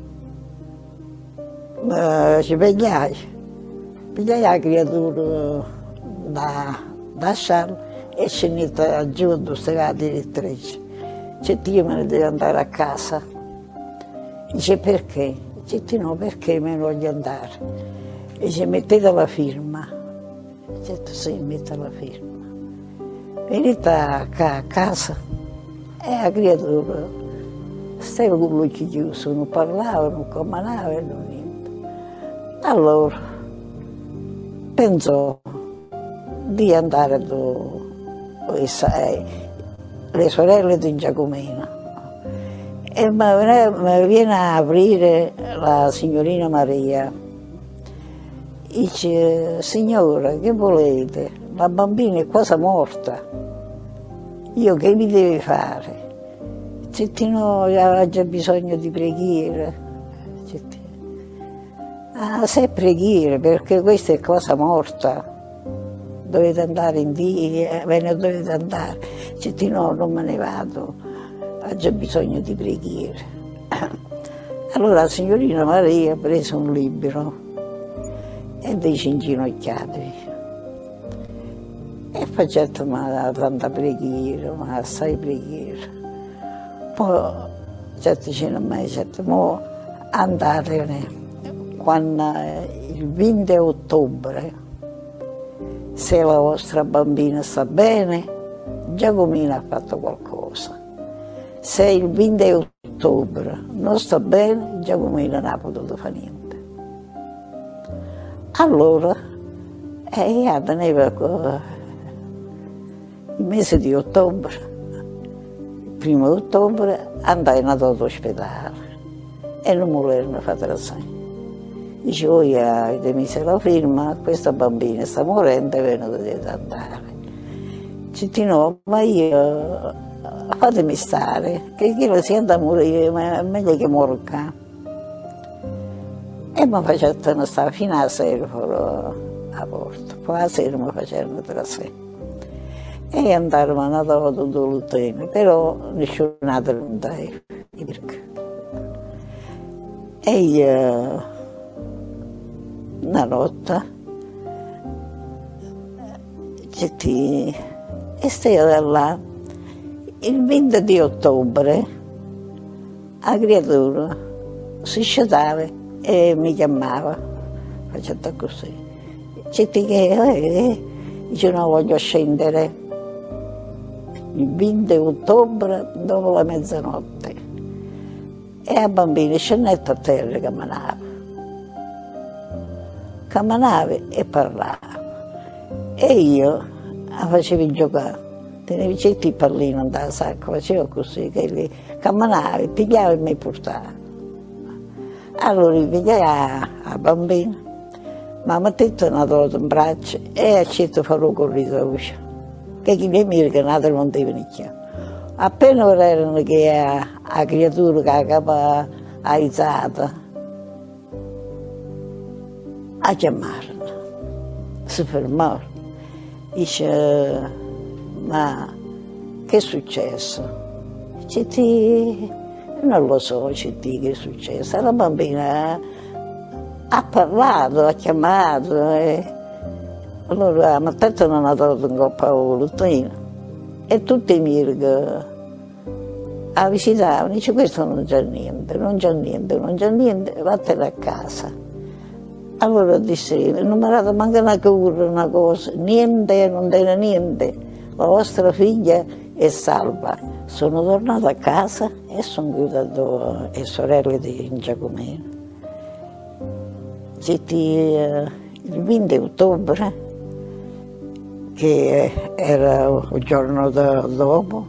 uh, ci pigliai, pigliai la creatura da, da sciarla e scenita giù dove stava la direttrice. Dice, io me ne devo andare a casa. Dice, perché? Dice, no, perché me ne voglio andare? Dice, mettete la firma. Dice, sì, metto la firma. Venite a casa e la creatura stava con gli occhi chiusi, non parlava, non comandava, non niente. Allora pensò di andare dove le sorelle di Giacomino e mi viene a aprire la signorina Maria. Dice, signora, che volete? La bambina è quasi morta. Io che mi devi fare? Dice, no, ha già bisogno di preghiera. Dice, ah, se preghiera, perché questa è cosa morta. Dovete andare in Dio, ve ne dovete andare. Dice, no, non me ne vado, ha già bisogno di preghiera. Allora la signorina Maria prese un libro e dice inginocchiatevi. E facette tanta preghiera, ma assai preghiera. Poi certo dice a me, certo, mo andatene quando il venti ottobre, se la vostra bambina sta bene, Giacomino ha fatto qualcosa. Se il venti ottobre non sta bene, Giacomino non ha potuto fare niente. Allora, eh, io tenevo il mese di ottobre, il primo ottobre, andai in ospedale e non mi volevano fare trasegno. Dice, voi avete messo la firma, questa bambina sta morendo e ve ne dovete andare. Dice, no, ma io, fatemi stare, che chi lo senta morire, ma è meglio che muore qua. E mi facevano stare fino a sera fuori a porta, poi a sera mi facevano trasegno. E andarono a dare tutto l'utente, però nessuno non dava. E io, una notte, e stavo là, il venti di ottobre, la creatura si sciatava e mi chiamava, facendo così. C'è che eh, dice no, voglio scendere il venti ottobre dopo la mezzanotte. E a bambini scendette a terra, camminava. Camminava e parlava. E io la facevo giocare. Tenevo certi i pallini dalla sacca, facevo così, che lui camminava, pigliava e mi portava. Allora io pigliai a, a bambina, mi mettete una dose in braccio e accetto fare un corridoio. Che chi mi mira che l'altro non deve venire. Appena erano che la, la creatura che la capa aizzata, a chiamarla, si fermò, dice, ma che è successo? Dice, ti, non lo so, dice, che è successo. La bambina ha parlato, ha chiamato, e allora mi ha detto non ha dato un coppa a volutino. E tutti i miei che la visitavano, dice, questo non c'è niente, non c'è niente, non c'è niente, vattene a casa. Allora disse, non mi ha dato manco una cura, una cosa, niente, non tiene niente, la vostra figlia è salva. Sono tornata a casa e sono chiusa le sorelle di Giacomino. Il venti ottobre, che era il giorno dopo,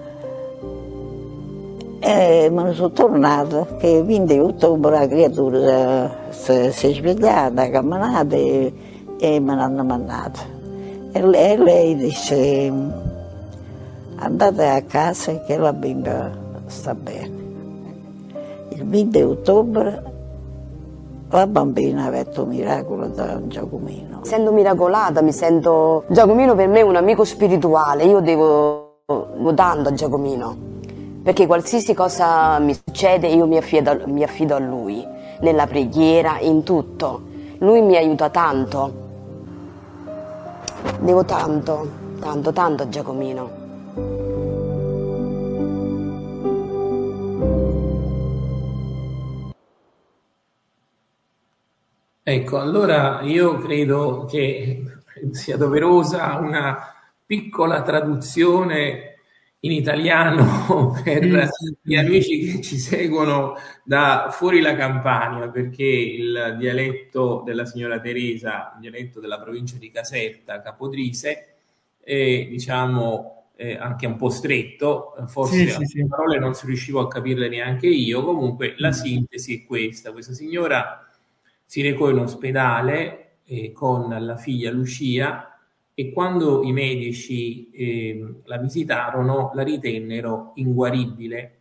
e me ne sono tornata, che il venti ottobre la creatura si è svegliata, ha camminato e, e me l'hanno mandata. E lei, lei disse, andate a casa che la bimba sta bene. Il venti ottobre la bambina ha avuto un miracolo da Giacomino. Essendo miracolata mi sento... Giacomino per me è un amico spirituale, io devo, devo tanto a Giacomino, perché qualsiasi cosa mi succede io mi affido, mi affido a lui, nella preghiera, in tutto. Lui mi aiuta tanto, devo tanto, tanto, tanto a Giacomino. Ecco, allora io credo che sia doverosa una piccola traduzione in italiano per gli amici che ci seguono da fuori la Campania, perché il dialetto della signora Teresa, il dialetto della provincia di Caserta, Capodrise, è diciamo eh, anche un po' stretto, forse Sì, sì, sì. le parole non si riuscivo a capirle neanche io, comunque la sintesi è questa: questa signora si recò in ospedale eh, con la figlia Lucia, e quando i medici eh, la visitarono la ritennero inguaribile.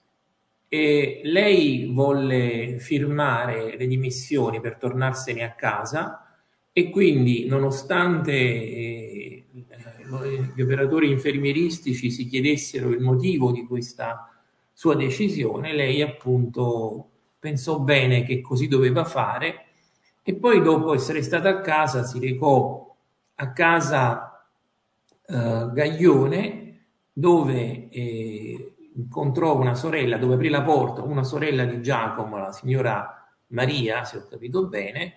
E lei volle firmare le dimissioni per tornarsene a casa, e quindi, nonostante eh, gli operatori infermieristici si chiedessero il motivo di questa sua decisione, lei appunto pensò bene che così doveva fare, e poi, dopo essere stata a casa, si recò a casa eh, Gaglione, dove eh, incontrò una sorella, dove aprì la porta, una sorella di Giacomo, la signora Maria, se ho capito bene,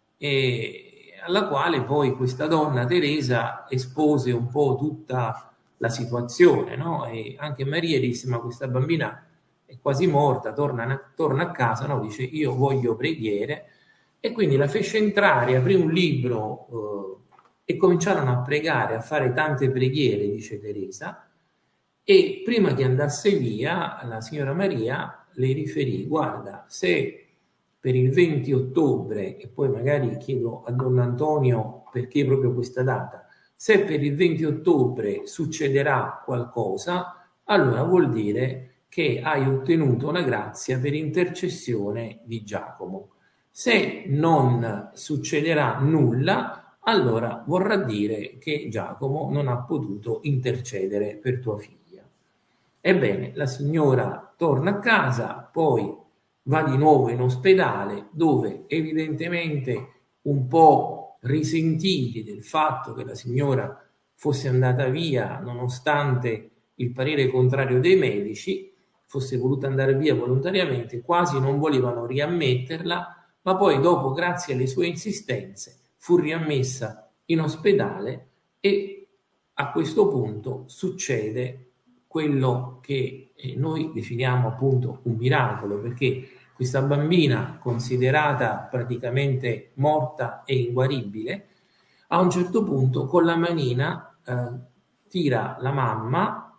e alla quale poi questa donna Teresa espose un po' tutta la situazione, no? E anche Maria disse, ma questa bambina è quasi morta, torna, torna a casa, no? Dice, io voglio preghiere. E quindi la fece entrare, aprì un libro eh, e cominciarono a pregare, a fare tante preghiere, dice Teresa, e prima che andasse via la signora Maria le riferì, guarda, se per il venti ottobre, e poi magari chiedo a Don Antonio perché proprio questa data, se per il venti ottobre succederà qualcosa, allora vuol dire che hai ottenuto una grazia per intercessione di Giacomo. Se non succederà nulla, allora vorrà dire che Giacomo non ha potuto intercedere per tua figlia. Ebbene, la signora torna a casa, poi va di nuovo in ospedale, dove evidentemente un po' risentiti del fatto che la signora fosse andata via nonostante il parere contrario dei medici, fosse voluta andare via volontariamente, quasi non volevano riammetterla, ma poi dopo, grazie alle sue insistenze, fu riammessa in ospedale e a questo punto succede quello che noi definiamo appunto un miracolo, perché questa bambina, considerata praticamente morta e inguaribile, a un certo punto con la manina eh, tira la mamma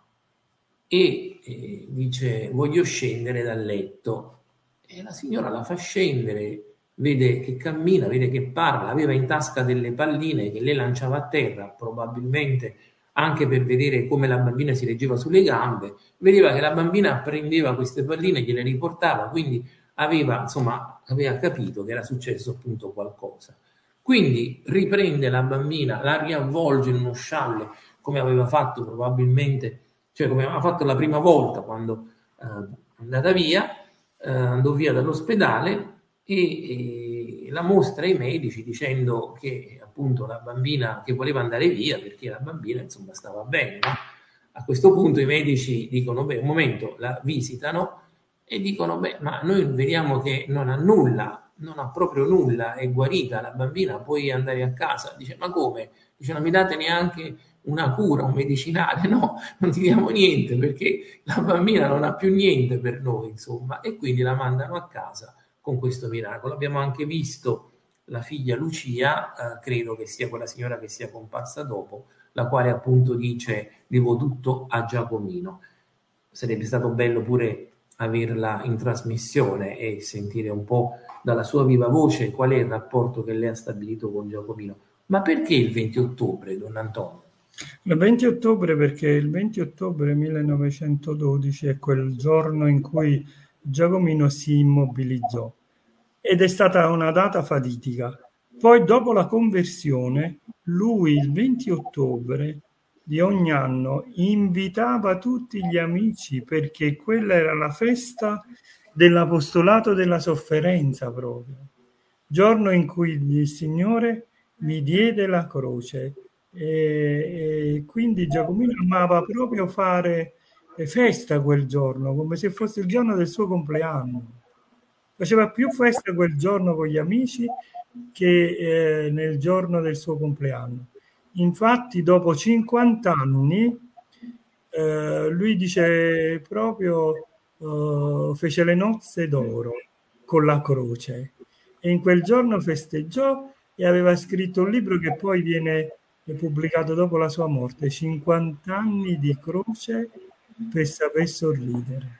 e eh, dice: voglio scendere dal letto. E la signora la fa scendere, vede che cammina, vede che parla, aveva in tasca delle palline che lei lanciava a terra, probabilmente anche per vedere come la bambina si reggeva sulle gambe. Vedeva che la bambina prendeva queste palline e gliele riportava, quindi aveva, insomma, aveva capito che era successo appunto qualcosa. Quindi riprende la bambina, la riavvolge in uno scialle, come aveva fatto probabilmente, cioè come aveva fatto la prima volta quando eh, è andata via, eh, andò via dall'ospedale e, e la mostra ai medici dicendo che appunto la bambina, che voleva andare via perché la bambina insomma stava bene, no? A questo punto i medici dicono: beh, un momento, la visitano e dicono: beh, ma noi vediamo che non ha nulla, non ha proprio nulla, è guarita la bambina, puoi andare a casa. Dice: ma come? Dice: non mi date neanche una cura, un medicinale? No, non ti diamo niente perché la bambina non ha più niente per noi, insomma, e quindi la mandano a casa con questo miracolo. Abbiamo anche visto la figlia Lucia, eh, credo che sia quella signora che sia comparsa dopo, la quale appunto dice: devo tutto a Giacomino. Sarebbe stato bello pure averla in trasmissione e sentire un po' dalla sua viva voce qual è il rapporto che lei ha stabilito con Giacomino. Ma perché il venti ottobre, don Antonio? Il venti ottobre perché il venti ottobre millenovecentododici è quel giorno in cui Giacomino si immobilizzò ed è stata una data fatidica. Poi dopo la conversione, lui il venti ottobre di ogni anno invitava tutti gli amici perché quella era la festa dell'apostolato della sofferenza proprio, giorno in cui il Signore gli diede la croce. E, e quindi Giacomino amava proprio fare festa quel giorno, come se fosse il giorno del suo compleanno. Faceva più festa quel giorno con gli amici che eh, nel giorno del suo compleanno. Infatti, dopo cinquanta anni, eh, lui dice proprio, eh, fece le nozze d'oro con la croce e in quel giorno festeggiò e aveva scritto un libro che poi viene pubblicato dopo la sua morte, cinquanta anni di croce per saper sorridere.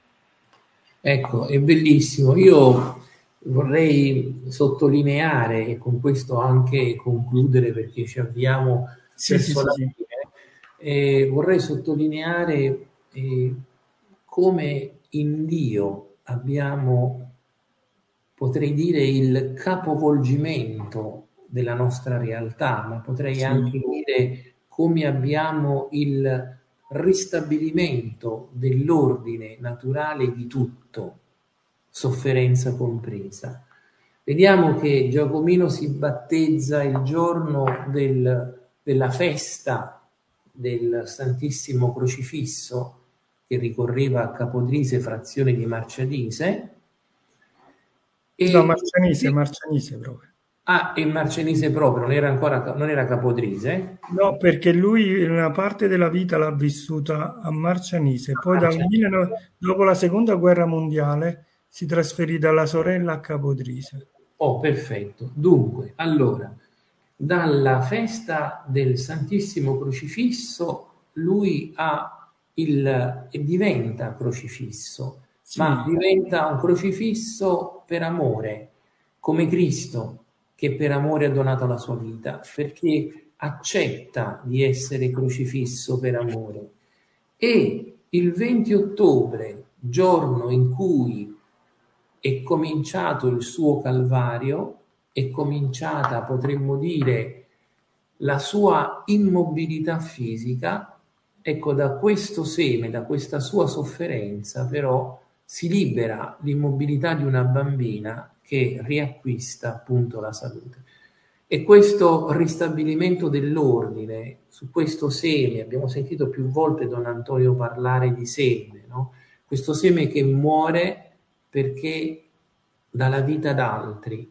Ecco, è bellissimo. Io vorrei sottolineare e con questo anche concludere perché ci avviamo Sì, verso sì, la sì. fine. Eh, vorrei sottolineare eh, come in Dio abbiamo, potrei dire, il capovolgimento della nostra realtà, ma potrei Sì. anche dire come abbiamo il ristabilimento dell'ordine naturale di tutto, sofferenza compresa. Vediamo che Giacomino si battezza il giorno del, della festa del Santissimo Crocifisso che ricorreva a Capodrise, frazione di Marciadise. E No, Marcianise, Marcianise proprio. Ah, e Marcianise proprio, non era ancora non era Capodrise? No, perché lui una parte della vita l'ha vissuta a Marcianise, poi dal Marcianise. millenovecento dopo la seconda guerra mondiale si trasferì dalla sorella a Capodrise. Oh, perfetto. Dunque, allora, dalla festa del Santissimo Crocifisso lui ha il e diventa crocifisso, Sì, ma diventa un crocifisso per amore, come Cristo che per amore ha donato la sua vita, perché accetta di essere crocifisso per amore. E il venti ottobre, giorno in cui è cominciato il suo calvario, è cominciata, potremmo dire, la sua immobilità fisica, ecco, da questo seme, da questa sua sofferenza, però si libera l'immobilità di una bambina che riacquista appunto la salute. E questo ristabilimento dell'ordine, su questo seme, abbiamo sentito più volte Don Antonio parlare di seme, no? Questo seme che muore perché dà la vita ad altri.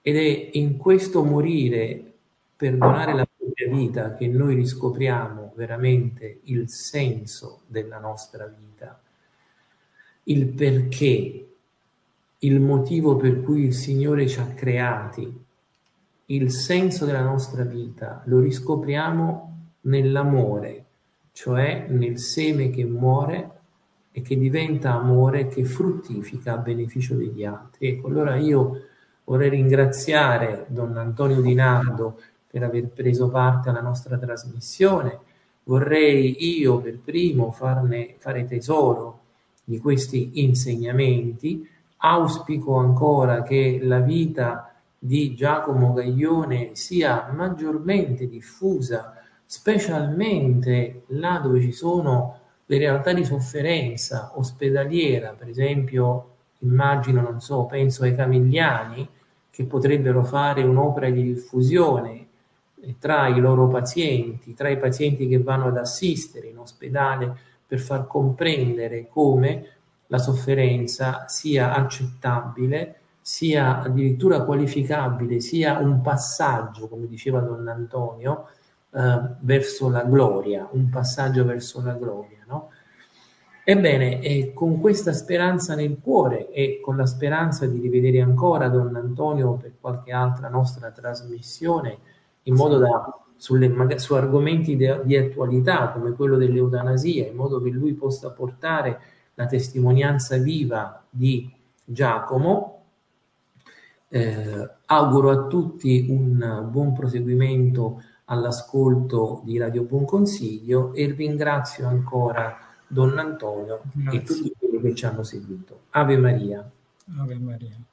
ed è in questo morire per donare la propria vita che noi riscopriamo veramente il senso della nostra vita, il perché, il motivo per cui il Signore ci ha creati. Il senso della nostra vita lo riscopriamo nell'amore, cioè nel seme che muore e che diventa amore, che fruttifica a beneficio degli altri. Ecco, allora io vorrei ringraziare Don Antonio Di Nardo per aver preso parte alla nostra trasmissione. Vorrei io per primo farne, fare tesoro di questi insegnamenti. Auspico ancora che la vita di Giacomo Gaglione sia maggiormente diffusa, specialmente là dove ci sono le realtà di sofferenza ospedaliera, per esempio, immagino, non so, penso ai Camigliani, che potrebbero fare un'opera di diffusione tra i loro pazienti, tra i pazienti che vanno ad assistere in ospedale, per far comprendere come la sofferenza sia accettabile, sia addirittura qualificabile, sia un passaggio, come diceva Don Antonio, eh, verso la gloria, un passaggio verso la gloria, no? Ebbene, e con questa speranza nel cuore e con la speranza di rivedere ancora Don Antonio per qualche altra nostra trasmissione, in modo da sulle, su argomenti de, di attualità come quello dell'eutanasia, in modo che lui possa portare la testimonianza viva di Giacomo. Eh, auguro a tutti un buon proseguimento all'ascolto di Radio Buon Consiglio e ringrazio ancora Don Antonio Grazie. E tutti quelli che ci hanno seguito. Ave Maria. Ave Maria.